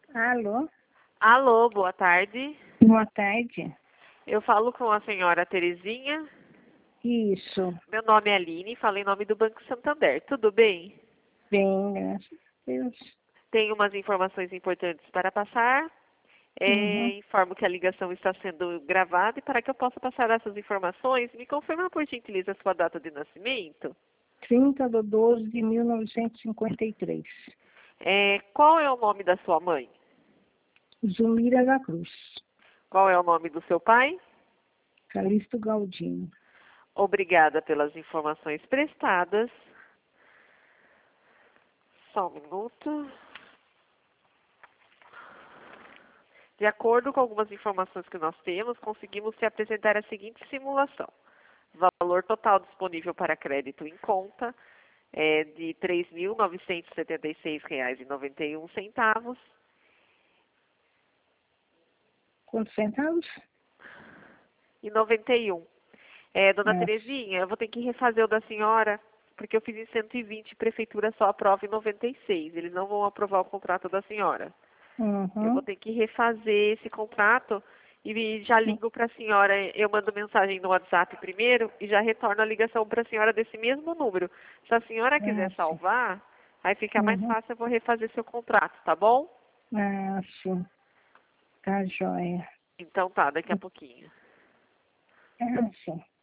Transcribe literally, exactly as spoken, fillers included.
Alô? Alô, boa tarde. Boa tarde. Eu falo com a senhora Terezinha. Isso. Meu nome é Aline, falo em nome do Banco Santander. Tudo bem? Bem, graças a Deus. Tenho umas informações importantes para passar. É, Uhum. Informo que a ligação está sendo gravada e para que eu possa passar essas informações, me confirma por gentileza a sua data de nascimento. trinta de doze de mil novecentos e cinquenta e três. É, qual é o nome da sua mãe? Zumira da Cruz. Qual é o nome do seu pai? Calixto Galdino. Obrigada pelas informações prestadas. Só um minuto. De acordo com algumas informações que nós temos, conseguimos te apresentar a seguinte simulação. Valor total disponível para crédito em conta é de três mil novecentos e setenta e seis reais e noventa e um centavos. Quantos centavos? E noventa e um. É, dona É. Terezinha, eu vou ter que refazer o da senhora, porque eu fiz em cento e vinte, prefeitura só aprova em noventa e seis. Eles não vão aprovar o contrato da senhora. Eu vou Uhum. ter que refazer esse contrato e já ligo para a senhora. Eu mando mensagem no WhatsApp primeiro e já retorno a ligação para a senhora desse mesmo número. Se a senhora quiser Ah, sim. salvar, aí fica mais Uhum. fácil, eu vou refazer seu contrato, tá bom? Ah, sim. Tá joia. Então tá, daqui a pouquinho. Ah, sim.